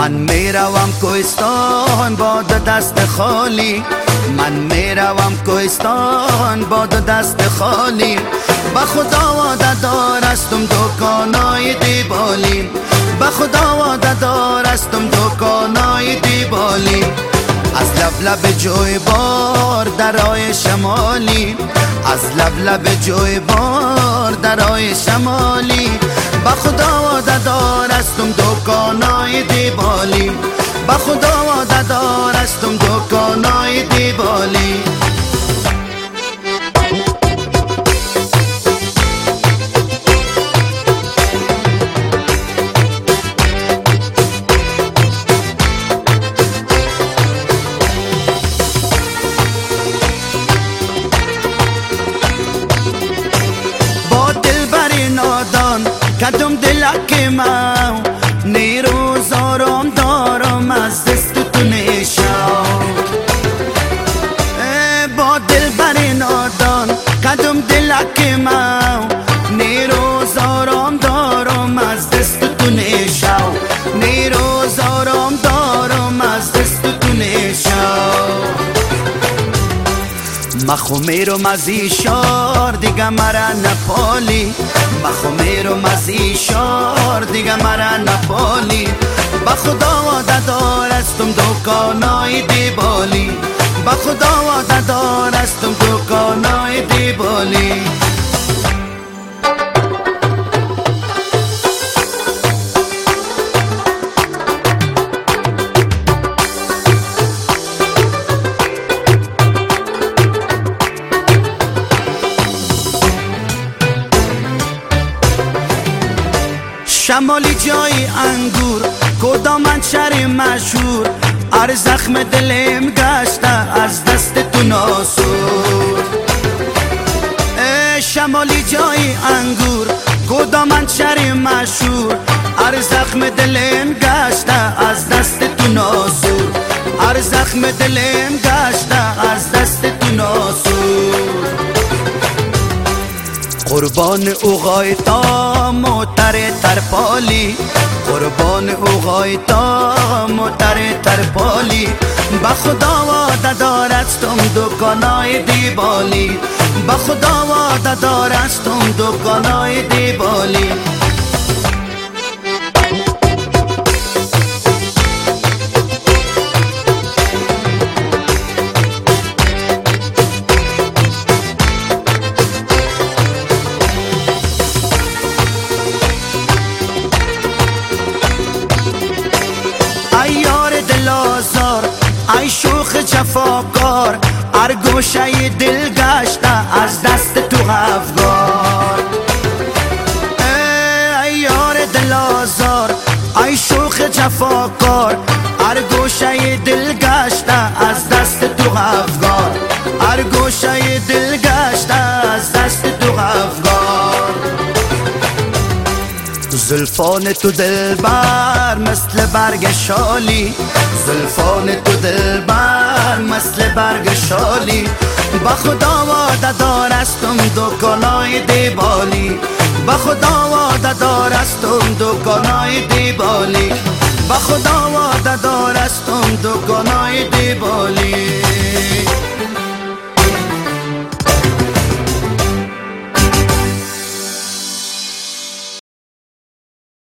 من میروم کوهستان با دو دست خالی، من میروم کوهستان با دو دست خالی. به خدا وعده دارستم دکانای دیبالی، به خدا وعده دارستم دکانای دیبالی. از لب لب جویبار درای شمالی، از لب لب جویبار درای شمالی. به خدا وعده دارستم دکانای دیبالی، به خدا وعده دارستم دکانای دیبالی. کدوم دلک من نیروز آرام دارم از دست تو نشم. با دل بر نادان کدوم دلک من نیروز آرام دارم از دست تو نشم، نیروز آرام دارم از دست تو نشم. مخو میرم از ایشار دیگه مرا نپالی، مخو میرم از ایشار دیگه مرا نپالی. به خدا وعده دارستم دکانای دیبالی، به خدا وعده دارستم دکانای دیبالی. شمالی جای انگور کدام شهر مشهور، ار زخم دلم گشته از دست تو ناسور. شمالی جای انگور کدام شهر مشهور، ار زخم دلم گشته از دست تو ناسور، ار زخم دلم گشته از دست تو ناسور. قربان اوغایتا موتر ترپالی، قربان اوغایتا موتر ترپالی. به خدا وعده دارستم دکانای دیبالی، به خدا وعده دارستم دکانای دیبالی. ای شوخ جفاکار ار گوشه دل گشته از دست تو افگار. ای یار دل آزار ای شوخ جفاکار ار گوشه دل گشته از دست تو افگار، ار گوشه دل گشته از دست تو افگار. زلفان تو دلبر مثل برگ شالی، زلفان تو دلبر مثل برگ شالی. به خدا وعده دارستم دکانای دیبالی، به خدا وعده دارستم دکانای دیبالی، به خدا وعده دارستم دکانای دیبالی.